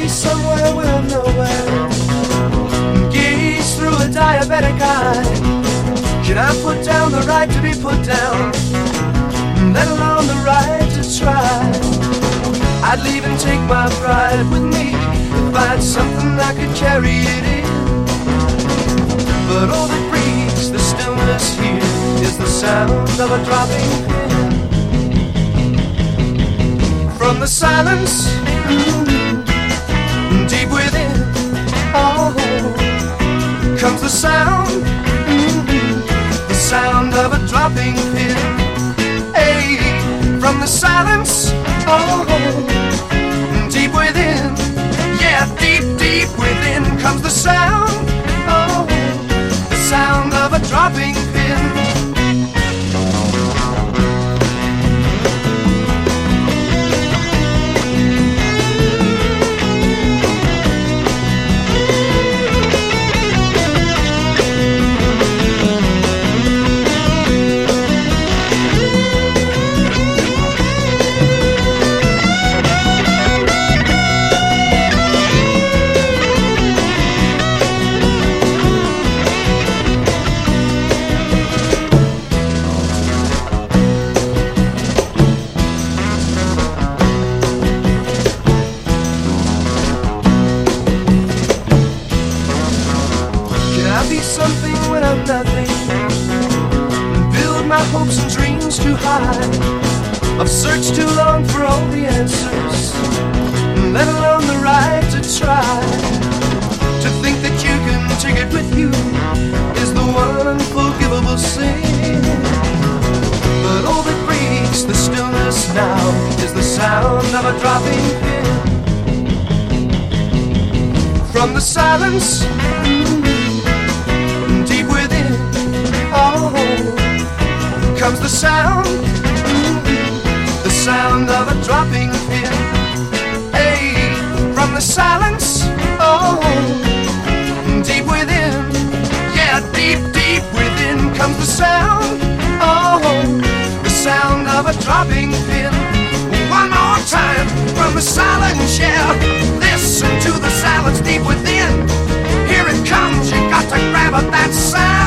be somewhere where I'm nowhere? Gaze through a diabetic eye. Can I put down the right to be put down, let alone the right to try? I'd leave and take my pride with me, find something I could carry it in. But all that breaks the stillness here is the sound of a dropping pin. From the silence, deep within, oh, comes the sound, the sound of a dropping pin. Hey, from the silence, oh, deep within, yeah, deep, deep within comes the sound, oh, the sound of a dropping pin. Be something when I'm nothing, build my hopes and dreams too high. I've searched too long for all the answers, let alone the right to try. To think that you can take it with you is the one unforgivable sin. But all that breaks the stillness now is the sound of a dropping pin. From the silence, comes the sound of a dropping pin. Hey, from the silence, oh, deep within, yeah, deep, deep within comes the sound, oh, the sound of a dropping pin. One more time, from the silence, yeah, listen to the silence deep within. Here it comes, you got to grab at that sound.